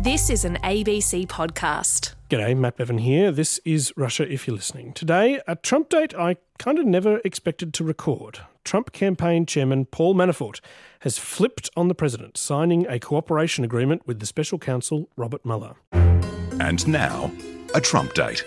This is an ABC podcast. G'day, Matt Bevan here. This is Russia If You're Listening. Today, a Trump date I kind of never expected to record. Trump campaign chairman Paul Manafort has flipped on the president, signing a cooperation agreement with the special counsel Robert Mueller. And now, a Trump date.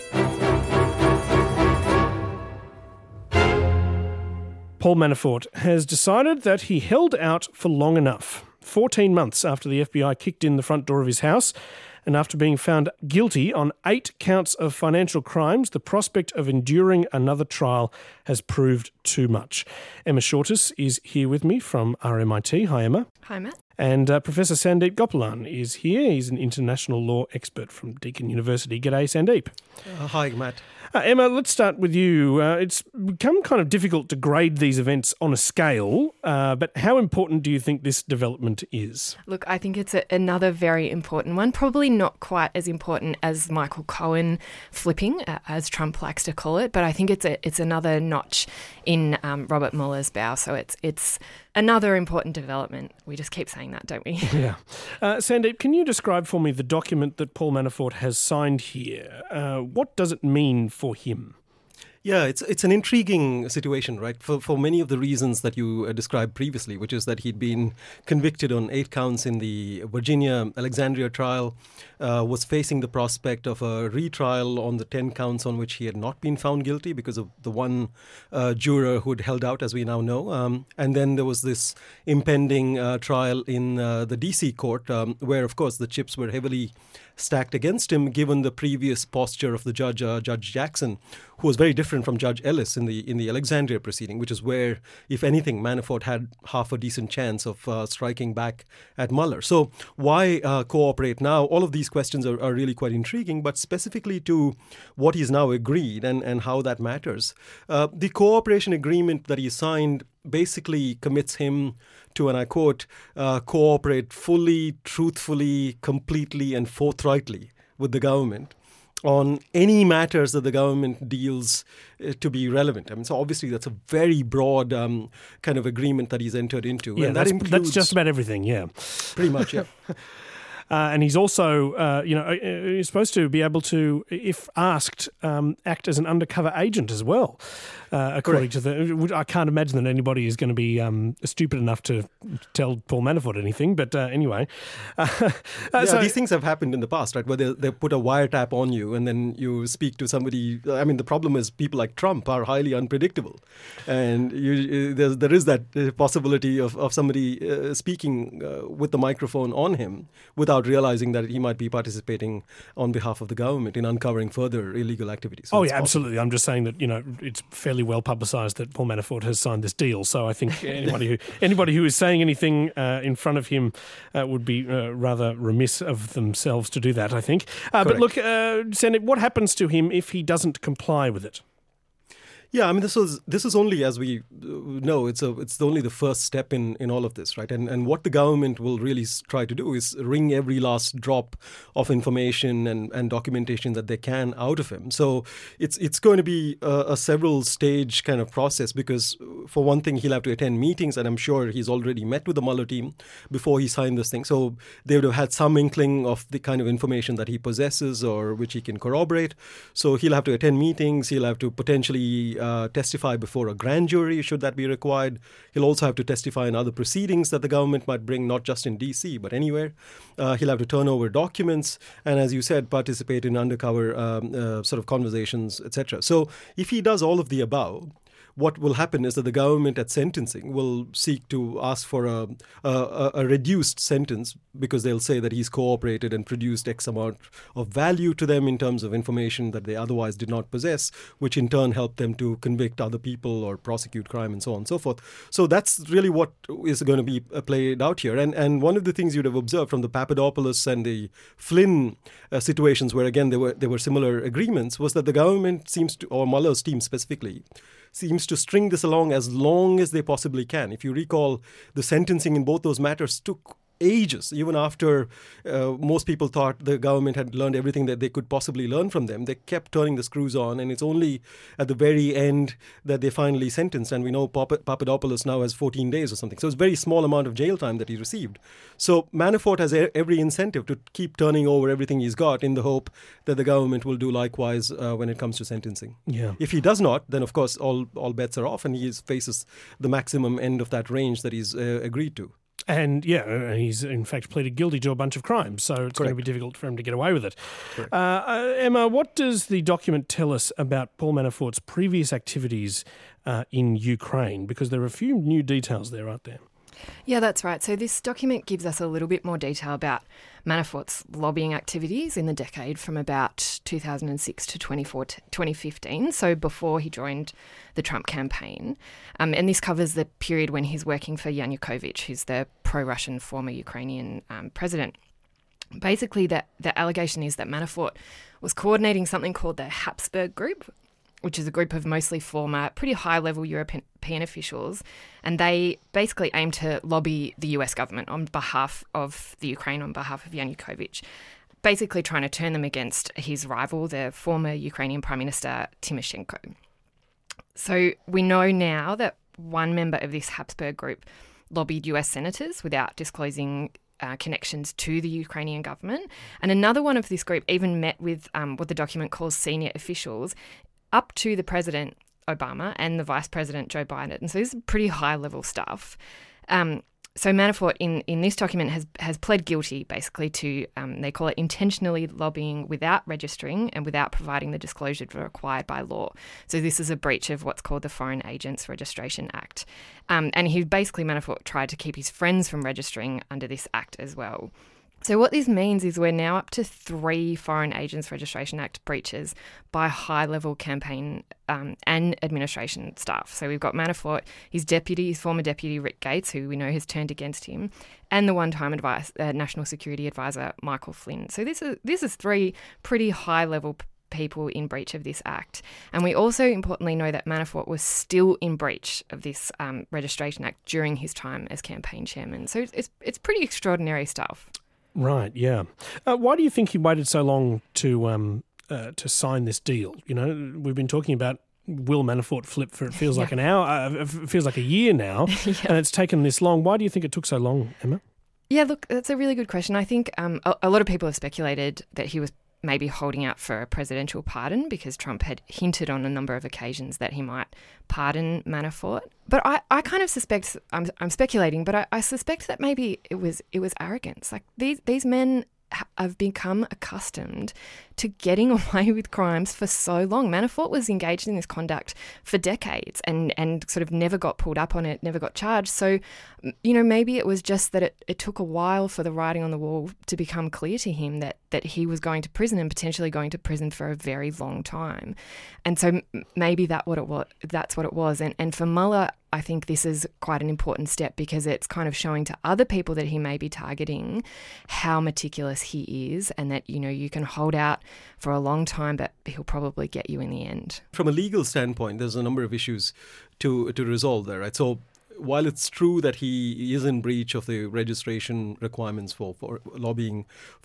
Paul Manafort has decided that he held out for long enough. 14 months after the FBI kicked in the front door of his house, and after being found guilty on 8 counts of financial crimes, the prospect of enduring another trial has proved too much. Emma Shortis is here with me from RMIT. Hi, Emma. Hi, Matt. And Professor Sandeep Gopalan is here. He's an international law expert from Deakin University. G'day, Sandeep. Hi, Matt. Emma, let's start with you. It's become kind of difficult to grade these events on a scale, but how important do you think this development is? Look, I think it's another very important one, probably not quite as important as Michael Cohen flipping, as Trump likes to call it, but I think it's another notch in Robert Mueller's bow, so it's another important development. We just keep saying that, don't we? Yeah. Sandeep, can you describe for me the document that Paul Manafort has signed here? What does it mean for him? Yeah, it's an intriguing situation, right? For many of the reasons that you described previously, which is that he'd been convicted on 8 counts in the Virginia Alexandria trial, was facing the prospect of a retrial on the 10 counts on which he had not been found guilty because of the one juror who'd held out, as we now know. And then there was this impending trial in the D.C. court, where, of course, the chips were heavily stacked against him, given the previous posture of the judge, Judge Jackson, who was very different from Judge Ellis in the Alexandria proceeding, which is where, if anything, Manafort had half a decent chance of striking back at Mueller. So why cooperate now? All of these questions are really quite intriguing, but specifically to what he's now agreed and how that matters. The cooperation agreement that he signed basically commits him to, and I quote, cooperate fully, truthfully, completely, and forthrightly with the government on any matters that the government deals to be relevant. I mean, so obviously that's a very broad kind of agreement that he's entered into. Yeah, and that's just about everything, yeah. Pretty much, yeah. And he's also, he's supposed to be able to, if asked, act as an undercover agent as well, according to the... I can't imagine that anybody is going to be stupid enough to tell Paul Manafort anything, but anyway. So these things have happened in the past, right, where they put a wiretap on you and then you speak to somebody. I mean, the problem is people like Trump are highly unpredictable. And there is that possibility of somebody speaking with the microphone on him without realizing that he might be participating on behalf of the government in uncovering further illegal activities. So absolutely. I'm just saying that, it's fairly well publicised that Paul Manafort has signed this deal. So I think anybody who is saying anything in front of him would be rather remiss of themselves to do that, I think. But look, Sandeep, what happens to him if he doesn't comply with it? Yeah, I mean, this is only, as we know, it's only the first step in all of this, right? And what the government will really try to do is wring every last drop of information and documentation that they can out of him. So it's going to be a several stage kind of process because, for one thing, he'll have to attend meetings, and I'm sure he's already met with the Mueller team before he signed this thing. So they would have had some inkling of the kind of information that he possesses or which he can corroborate. So he'll have to attend meetings. He'll have to potentially testify before a grand jury, should that be required. He'll also have to testify in other proceedings that the government might bring, not just in D.C., but anywhere. He'll have to turn over documents and, as you said, participate in undercover sort of conversations, etc. So if he does all of the above, what will happen is that the government at sentencing will seek to ask for a reduced sentence because they'll say that he's cooperated and produced X amount of value to them in terms of information that they otherwise did not possess, which in turn helped them to convict other people or prosecute crime and so on and so forth. So that's really what is going to be played out here. And one of the things you'd have observed from the Papadopoulos and the Flynn situations where, again, there were similar agreements was that the government seems to, or Mueller's team specifically, seems to string this along as long as they possibly can. If you recall, the sentencing in both those matters took ages, even after most people thought the government had learned everything that they could possibly learn from them. They kept turning the screws on, and it's only at the very end that they finally sentenced. And we know Papadopoulos now has 14 days or something. So it's a very small amount of jail time that he received. So Manafort has every incentive to keep turning over everything he's got in the hope that the government will do likewise when it comes to sentencing. Yeah. If he does not, then of course all bets are off, and he faces the maximum end of that range that he's agreed to. And he's in fact pleaded guilty to a bunch of crimes, so it's going to be difficult for him to get away with it. Emma, what does the document tell us about Paul Manafort's previous activities in Ukraine? Because there are a few new details there, aren't there? Yeah, that's right. So this document gives us a little bit more detail about Manafort's lobbying activities in the decade from about 2006 to 2015, so before he joined the Trump campaign. And this covers the period when he's working for Yanukovych, who's the pro-Russian former Ukrainian president. Basically, the allegation is that Manafort was coordinating something called the Habsburg Group, which is a group of mostly former, pretty high-level European officials, and they basically aim to lobby the US government on behalf of the Ukraine, on behalf of Yanukovych, basically trying to turn them against his rival, the former Ukrainian Prime Minister Tymoshenko. So we know now that one member of this Habsburg group lobbied US senators without disclosing connections to the Ukrainian government, and another one of this group even met with what the document calls senior officials up to the President Obama and the Vice President Joe Biden. And so this is pretty high-level stuff. So Manafort in this document has pled guilty basically to, they call it intentionally lobbying without registering and without providing the disclosure required by law. So this is a breach of what's called the Foreign Agents Registration Act. And Manafort tried to keep his friends from registering under this act as well. So what this means is we're now up to 3 Foreign Agents Registration Act breaches by high-level campaign and administration staff. So we've got Manafort, his former deputy Rick Gates, who we know has turned against him, and the one-time National Security Advisor Michael Flynn. So this is 3 pretty high-level people in breach of this act. And we also importantly know that Manafort was still in breach of this Registration Act during his time as campaign chairman. So it's pretty extraordinary stuff. Right, yeah. Why do you think he waited so long to sign this deal? You know, we've been talking about will Manafort flip for it feels like an hour, it feels like a year now, and it's taken this long. Why do you think it took so long, Emma? Yeah, look, that's a really good question. I think a lot of people have speculated that he was maybe holding out for a presidential pardon because Trump had hinted on a number of occasions that he might pardon Manafort. But I kind of suspect, I'm speculating, but I suspect that maybe it was arrogance. Like these men have become accustomed to getting away with crimes for so long. Manafort was engaged in this conduct for decades and sort of never got pulled up on it, never got charged. So, you know, maybe it was just that it took a while for the writing on the wall to become clear to him that he was going to prison and potentially going to prison for a very long time. And so maybe that's what it was. And for Mueller, I think this is quite an important step because it's kind of showing to other people that he may be targeting how meticulous he is and that, you know, you can hold out for a long time, but he'll probably get you in the end. From a legal standpoint, there's a number of issues to resolve there, right? So while it's true that he is in breach of the registration requirements for lobbying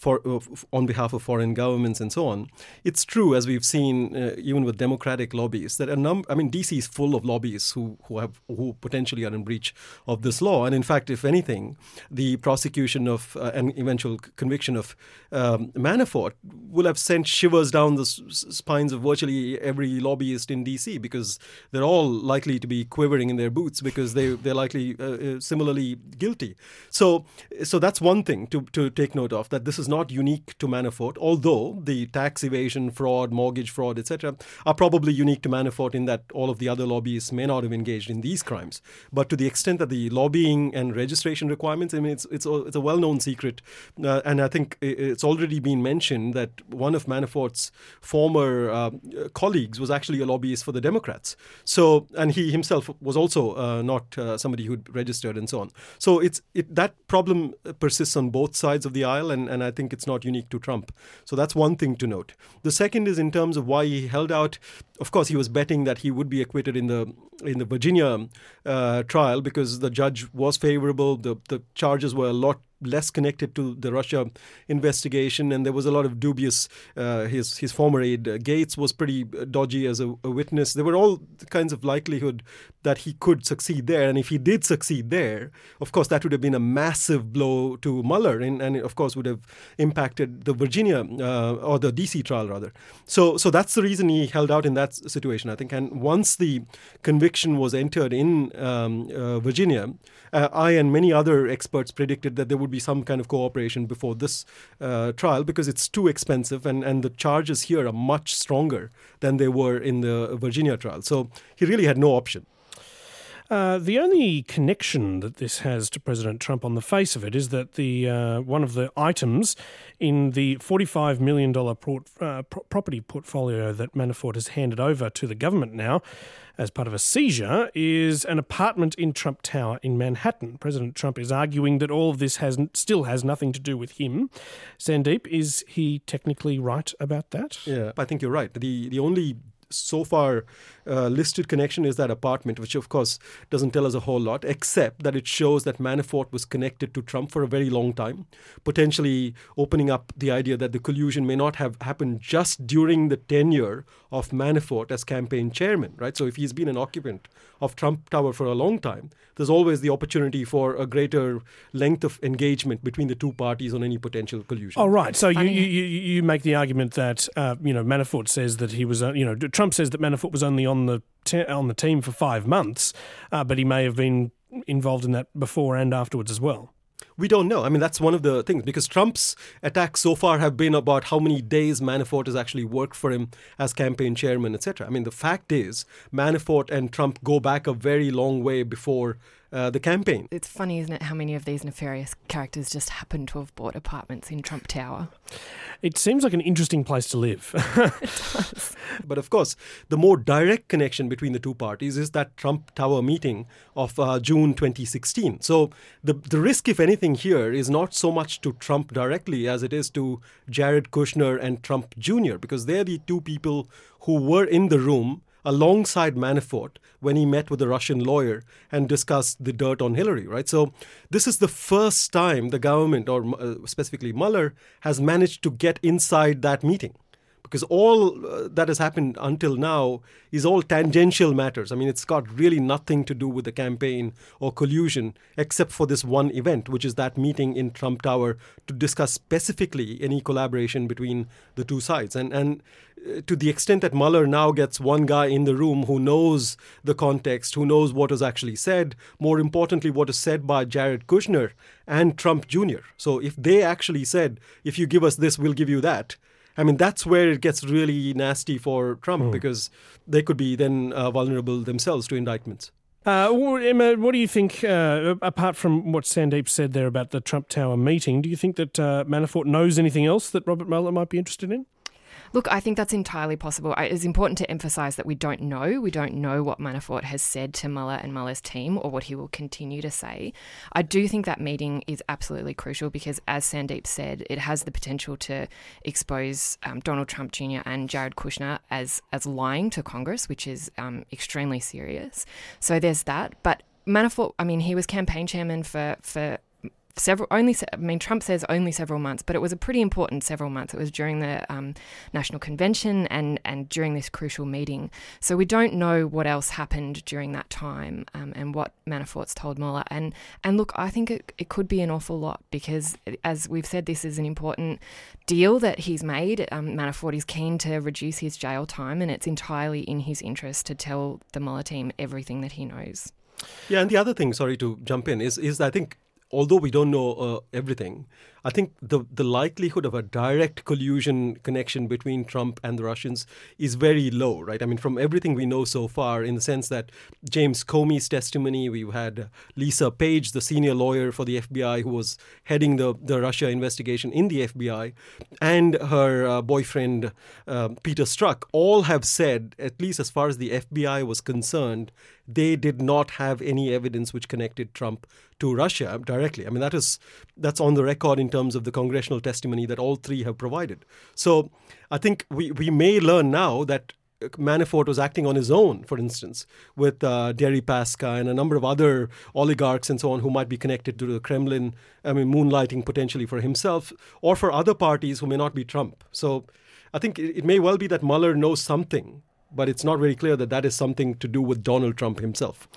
on behalf of foreign governments and so on, it's true, as we've seen even with Democratic lobbyists, that DC is full of lobbyists who potentially are in breach of this law. And in fact, if anything, the prosecution of and eventual conviction of Manafort will have sent shivers down the spines of virtually every lobbyist in DC because they're all likely to be quivering in their boots because they're likely similarly guilty. So that's one thing to take note of, that this is not unique to Manafort, although the tax evasion, fraud, mortgage fraud, etc. are probably unique to Manafort in that all of the other lobbyists may not have engaged in these crimes. But to the extent that the lobbying and registration requirements, I mean, it's a well-known secret. And I think it's already been mentioned that one of Manafort's former colleagues was actually a lobbyist for the Democrats. So, and he himself was also not somebody who'd registered and so on. So that problem persists on both sides of the aisle, and I think it's not unique to Trump. So that's one thing to note. The second is in terms of why he held out. Of course, he was betting that he would be acquitted in the Virginia trial because the judge was favorable. The charges were a lot less connected to the Russia investigation, and there was a lot of dubious. His former aide Gates was pretty dodgy as a witness. There were all kinds of likelihood that he could succeed there, and if he did succeed there, of course that would have been a massive blow to Mueller, and of course would have impacted the Virginia or the DC trial rather. So that's the reason he held out in that situation, I think. And once the conviction was entered in Virginia, I and many other experts predicted that there would be some kind of cooperation before this trial, because it's too expensive and the charges here are much stronger than they were in the Virginia trial. So he really had no option. The only connection that this has to President Trump on the face of it is that the one of the items in the $45 million property portfolio that Manafort has handed over to the government now as part of a seizure is an apartment in Trump Tower in Manhattan. President Trump is arguing that all of this still has nothing to do with him. Sandeep, is he technically right about that? Yeah, I think you're right. The only so far listed connection is that apartment, which of course doesn't tell us a whole lot, except that it shows that Manafort was connected to Trump for a very long time, potentially opening up the idea that the collusion may not have happened just during the tenure of Manafort as campaign chairman, right? So if he's been an occupant of Trump Tower for a long time, there's always the opportunity for a greater length of engagement between the two parties on any potential collusion. Oh, right. So you make the argument that Manafort says that he was Trump says that Manafort was only on the team for 5 months, but he may have been involved in that before and afterwards as well. We don't know. I mean, that's one of the things, because Trump's attacks so far have been about how many days Manafort has actually worked for him as campaign chairman, etc. I mean, the fact is Manafort and Trump go back a very long way before the campaign. It's funny, isn't it, how many of these nefarious characters just happen to have bought apartments in Trump Tower? It seems like an interesting place to live. It does. But of course, the more direct connection between the two parties is that Trump Tower meeting of June 2016. So the risk, if anything, here is not so much to Trump directly as it is to Jared Kushner and Trump Jr., because they're the two people who were in the room alongside Manafort when he met with a Russian lawyer and discussed the dirt on Hillary, right? So this is the first time the government, or specifically Mueller, has managed to get inside that meeting. Because all that has happened until now is all tangential matters. I mean, it's got really nothing to do with the campaign or collusion, except for this one event, which is that meeting in Trump Tower to discuss specifically any collaboration between the two sides. And to the extent that Mueller now gets one guy in the room who knows the context, who knows what was actually said, more importantly, what is said by Jared Kushner and Trump Jr. So if they actually said, if you give us this, we'll give you that, I mean, that's where it gets really nasty for Trump, because they could be then vulnerable themselves to indictments. Emma, what do you think, apart from what Sandeep said there about the Trump Tower meeting, do you think that Manafort knows anything else that Robert Mueller might be interested in? Look, I think that's entirely possible. It's important to emphasise that we don't know. We don't know what Manafort has said to Mueller and Mueller's team, or what he will continue to say. I do think that meeting is absolutely crucial because, as Sandeep said, it has the potential to expose Donald Trump Jr. and Jared Kushner as lying to Congress, which is extremely serious. So there's that. But Manafort, I mean, he was campaign chairman for Trump says only several months, but it was a pretty important several months. It was during the National Convention and during this crucial meeting. So we don't know what else happened during that time and what Manafort's told Mueller. And look, I think it could be an awful lot because, as we've said, this is an important deal that he's made. Manafort is keen to reduce his jail time, and it's entirely in his interest to tell the Mueller team everything that he knows. Yeah, and the other thing, sorry to jump in, is I think, although we don't know everything, I think the likelihood of a direct collusion connection between Trump and the Russians is very low, right? I mean, from everything we know so far, in the sense that James Comey's testimony, we've had Lisa Page, the senior lawyer for the FBI who was heading the Russia investigation in the FBI, and her boyfriend, Peter Strzok, all have said, at least as far as the FBI was concerned, they did not have any evidence which connected Trump to Russia directly. I mean, that's on the record in terms of the congressional testimony that all three have provided. So I think we may learn now that Manafort was acting on his own, for instance, with Deripaska and a number of other oligarchs and so on who might be connected to the Kremlin, moonlighting potentially for himself or for other parties who may not be Trump. So I think it may well be that Mueller knows something, but it's not very clear that that is something to do with Donald Trump himself.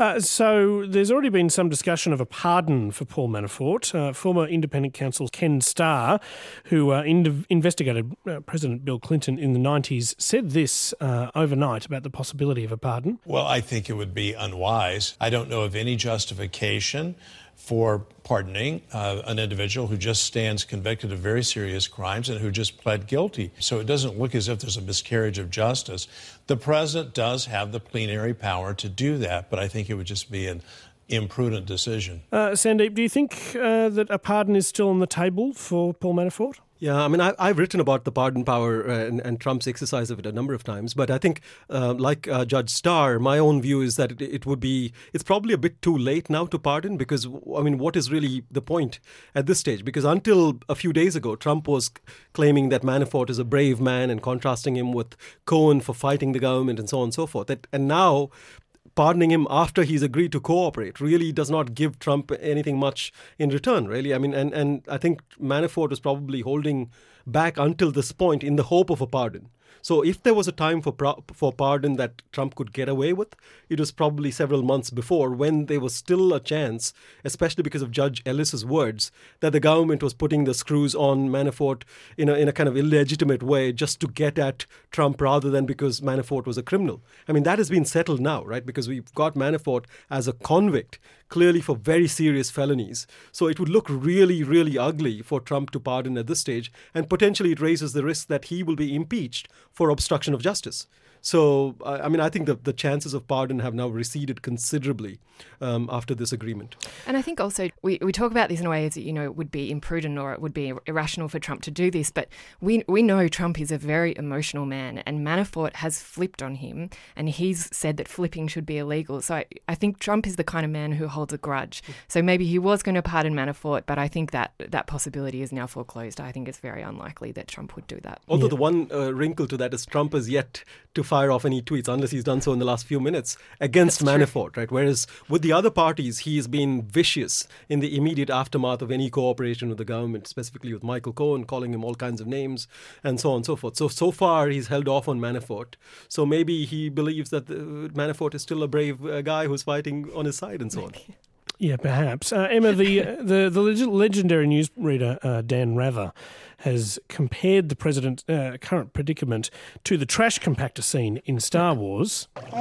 So there's already been some discussion of a pardon for Paul Manafort. Former independent counsel Ken Starr, who investigated President Bill Clinton in the 90s, said this overnight about the possibility of a pardon. Well, I think it would be unwise. I don't know of any justification for pardoning an individual who just stands convicted of very serious crimes and who just pled guilty. So it doesn't look as if there's a miscarriage of justice. The president does have the plenary power to do that, but I think it would just be an imprudent decision. Sandeep, do you think that a pardon is still on the table for Paul Manafort? Yeah, I've written about the pardon power and Trump's exercise of it a number of times. But I think, like Judge Starr, my own view is that it's probably a bit too late now to pardon because, what is really the point at this stage? Because until a few days ago, Trump was claiming that Manafort is a brave man and contrasting him with Cohen for fighting the government and so on and so forth. And now pardoning him after he's agreed to cooperate really does not give Trump anything much in return, really. And I think Manafort was probably holding back until this point in the hope of a pardon. So if there was a time for pardon that Trump could get away with, it was probably several months before when there was still a chance, especially because of Judge Ellis's words, that the government was putting the screws on Manafort in a kind of illegitimate way just to get at Trump rather than because Manafort was a criminal. That has been settled now, right? Because we've got Manafort as a convict, clearly for very serious felonies. So it would look really, really ugly for Trump to pardon at this stage, and potentially it raises the risk that he will be impeached for obstruction of justice. So, I think the chances of pardon have now receded considerably after this agreement. And I think also we talk about this in a way as, it would be imprudent or it would be irrational for Trump to do this. But we know Trump is a very emotional man, and Manafort has flipped on him, and he's said that flipping should be illegal. So I think Trump is the kind of man who holds a grudge. So maybe he was going to pardon Manafort, but I think that possibility is now foreclosed. I think it's very unlikely that Trump would do that. Although the one wrinkle to that is Trump has yet to fire off any tweets, unless he's done so in the last few minutes, against Manafort, right? Whereas with the other parties, he's been vicious in the immediate aftermath of any cooperation with the government, specifically with Michael Cohen, calling him all kinds of names and so on and so forth. So far, he's held off on Manafort. So maybe he believes that Manafort is still a brave guy who's fighting on his side and so on. Yeah, perhaps. Emma, the legendary newsreader Dan Rather has compared the president's current predicament to the trash compactor scene in Star Wars. The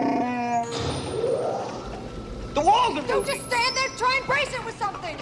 walls are moving! Don't just stand there, try and brace it with something!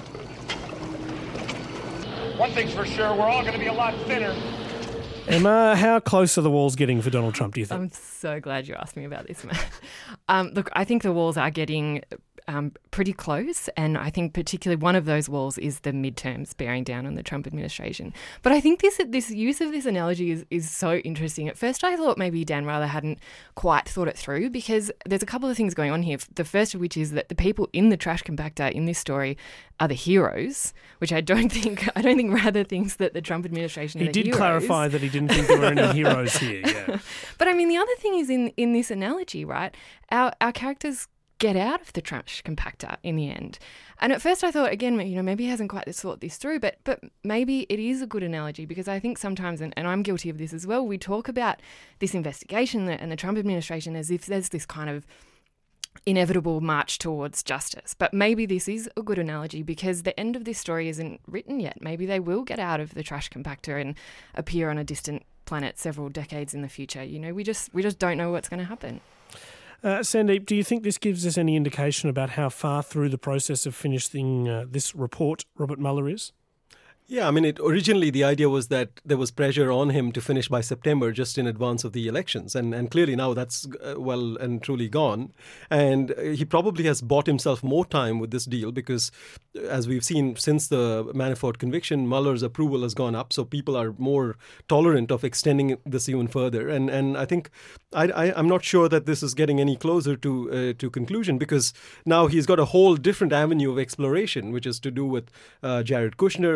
One thing's for sure, we're all going to be a lot thinner. Emma, how close are the walls getting for Donald Trump, do you think? I'm so glad you asked me about this, Matt. Look, I think the walls are getting pretty close, and I think particularly one of those walls is the midterms bearing down on the Trump administration. But I think this use of this analogy is so interesting. At first I thought maybe Dan Rather hadn't quite thought it through, because there's a couple of things going on here. The first of which is that the people in the trash compactor in this story are the heroes, which I don't think Rather thinks that the Trump administration are the heroes. He did clarify that he didn't think there were any heroes here, yeah. But the other thing is in this analogy, right, our characters get out of the trash compactor in the end. And at first I thought, again, maybe he hasn't quite thought this through, but maybe it is a good analogy, because I think sometimes, and I'm guilty of this as well, we talk about this investigation and the Trump administration as if there's this kind of inevitable march towards justice. But maybe this is a good analogy because the end of this story isn't written yet. Maybe they will get out of the trash compactor and appear on a distant planet several decades in the future. We just don't know what's going to happen. Sandeep, do you think this gives us any indication about how far through the process of finishing this report Robert Mueller is? Yeah, originally the idea was that there was pressure on him to finish by September just in advance of the elections. And clearly now that's well and truly gone. And he probably has bought himself more time with this deal because, as we've seen since the Manafort conviction, Mueller's approval has gone up. So people are more tolerant of extending this even further. And I think I'm not sure that this is getting any closer to conclusion, because now he's got a whole different avenue of exploration, which is to do with Jared Kushner, with Donald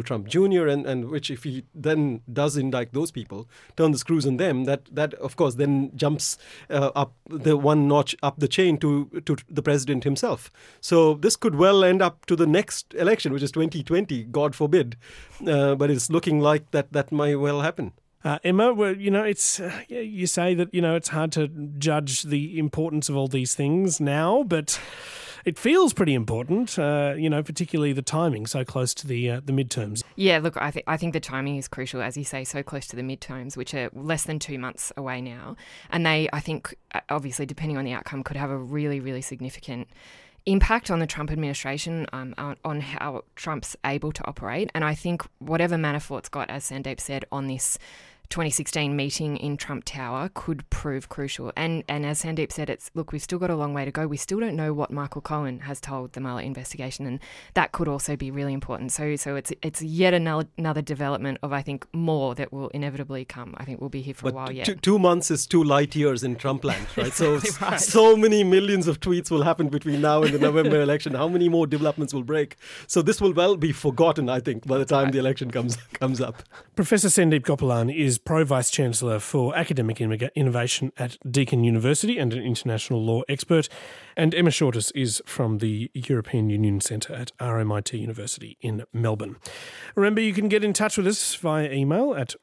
Donald Trump Jr., and which, if he then does indict those people, turn the screws on them, that of course then jumps up the one notch up the chain to the president himself. So this could well end up to the next election, which is 2020, God forbid. But it's looking like that might well happen. Emma, well, it's you say that it's hard to judge the importance of all these things now, but it feels pretty important. Particularly the timing so close to the midterms. Yeah, look, I think the timing is crucial, as you say, so close to the midterms, which are less than 2 months away now, and they, I think, obviously, depending on the outcome, could have a really, really significant impact on the Trump administration, on how Trump's able to operate. And I think whatever Manafort's got, as Sandeep said, on this 2016 meeting in Trump Tower could prove crucial. And as Sandeep said, we've still got a long way to go. We still don't know what Michael Cohen has told the Mueller investigation, and that could also be really important. So it's yet another development of, I think, more that will inevitably come. I think we'll be here for a while yet. 2 months is 2 light years in Trump land, right? So right. So many millions of tweets will happen between now and the November election. How many more developments will break? So this will well be forgotten, I think, by the time the election comes up. Professor Sandeep Gopalan is Pro-Vice-Chancellor for Academic Innovation at Deakin University and an international law expert. And Emma Shortis is from the European Union Centre at RMIT University in Melbourne. Remember, you can get in touch with us via email at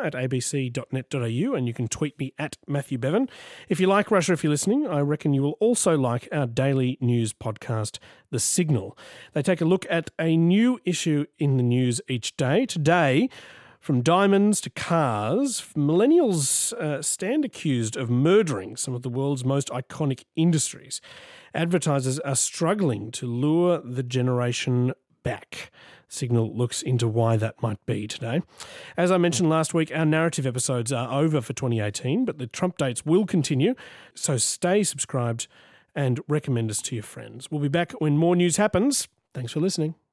russia@abc.net.au, and you can tweet me at Matthew Bevan. If you like Russia, if you're listening, I reckon you will also like our daily news podcast, The Signal. They take a look at a new issue in the news each day. Today, from diamonds to cars, millennials stand accused of murdering some of the world's most iconic industries. Advertisers are struggling to lure the generation back. Signal looks into why that might be today. As I mentioned last week, our narrative episodes are over for 2018, but the Trump dates will continue, so stay subscribed and recommend us to your friends. We'll be back when more news happens. Thanks for listening.